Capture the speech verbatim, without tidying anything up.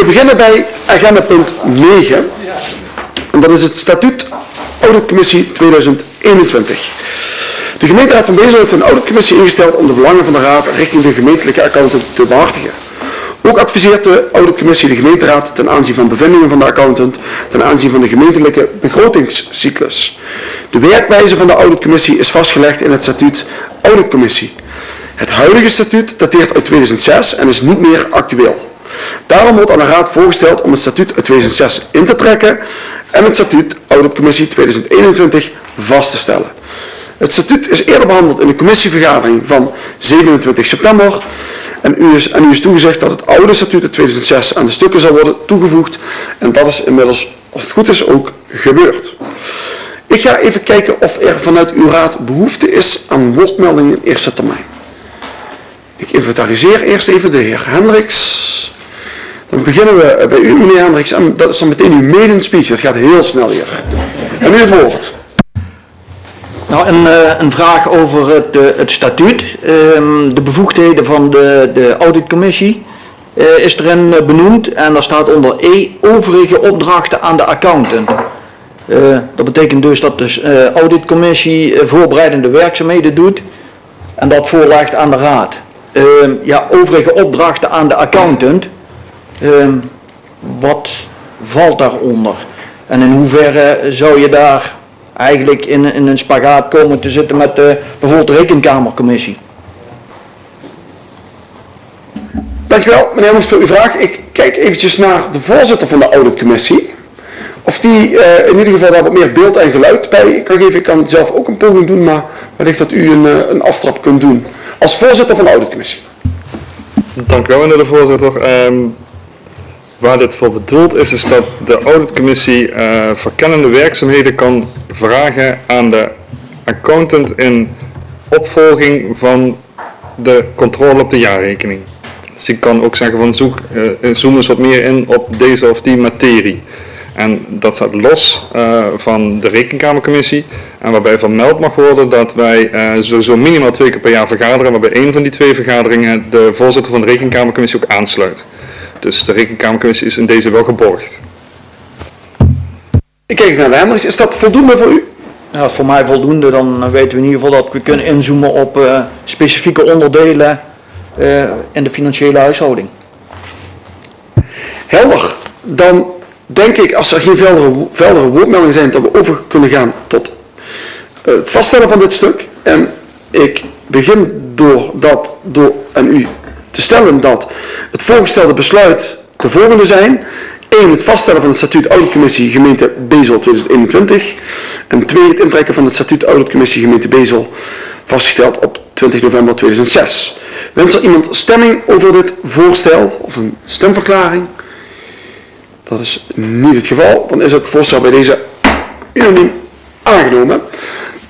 te beginnen bij agenda punt negen. En dat is het statuut Auditcommissie tweeduizend eenentwintig. De gemeenteraad van Bezel heeft een auditcommissie ingesteld om de belangen van de raad richting de gemeentelijke accountant te behartigen. Ook adviseert de auditcommissie de gemeenteraad ten aanzien van bevindingen van de accountant ten aanzien van de gemeentelijke begrotingscyclus. De werkwijze van de auditcommissie is vastgelegd in het statuut Auditcommissie. Het huidige statuut dateert uit tweeduizend zes en is niet meer actueel. Daarom wordt aan de raad voorgesteld om het statuut uit tweeduizend zes in te trekken en het statuut Auditcommissie tweeduizend eenentwintig vast te stellen. Het statuut is eerder behandeld in de commissievergadering van zevenentwintig september en u is, en u is toegezegd dat het oude statuut uit tweeduizend zes aan de stukken zal worden toegevoegd en dat is inmiddels, als het goed is, ook gebeurd. Ik ga even kijken of er vanuit uw raad behoefte is aan woordmeldingen in eerste termijn. Ik inventariseer eerst even de heer Hendricks. Dan beginnen we bij u, meneer Hendricks, en dat is dan meteen uw maiden speech. Dat gaat heel snel hier. En u het woord. Nou, een, een vraag over het, het statuut. De bevoegdheden van de, de auditcommissie is erin benoemd en daar staat onder E overige opdrachten aan de accountant. Dat betekent dus dat de auditcommissie voorbereidende werkzaamheden doet en dat voorlegt aan de raad. Ja, overige opdrachten aan de accountant. Wat valt daaronder? En in hoeverre zou je daar eigenlijk in, in een spagaat komen te zitten met de, bijvoorbeeld de rekenkamercommissie? Dankjewel, meneer Hendricks, voor uw vraag. Ik kijk eventjes naar de voorzitter van de auditcommissie. Of die uh, in ieder geval daar wat meer beeld en geluid bij kan geven. Ik kan zelf ook een poging doen, maar wellicht dat u een, uh, een aftrap kunt doen. Als voorzitter van de auditcommissie. Dank u wel, meneer de voorzitter. Um, waar dit voor bedoeld is, is dat de auditcommissie uh, verkennende werkzaamheden kan vragen aan de accountant in opvolging van de controle op de jaarrekening. Dus ik kan ook zeggen van zoek, uh, zoom eens wat meer in op deze of die materie. En dat staat los uh, van de rekenkamercommissie. En waarbij vermeld mag worden dat wij uh, sowieso minimaal twee keer per jaar vergaderen. Waarbij één van die twee vergaderingen de voorzitter van de rekenkamercommissie ook aansluit. Dus de rekenkamercommissie is in deze wel geborgd. Ik kijk naar de Hendricks. Is dat voldoende voor u? Ja, voor mij voldoende. Dan weten we in ieder geval dat we kunnen inzoomen op uh, specifieke onderdelen uh, in de financiële huishouding. Helder. Dan denk ik, als er geen verdere, verdere woordmeldingen zijn, dat we over kunnen gaan tot uh, het vaststellen van dit stuk. En ik begin door dat, door aan u te stellen dat het voorgestelde besluit de volgende zijn. één. Het vaststellen van het statuut Auditcommissie Gemeente Bezel tweeduizend eenentwintig. En twee. Het intrekken van het statuut Auditcommissie Gemeente Bezel vastgesteld op twintig november tweeduizend zes. Wens er iemand stemming over dit voorstel of een stemverklaring? Dat is niet het geval. Dan is het voorstel bij deze unaniem aangenomen.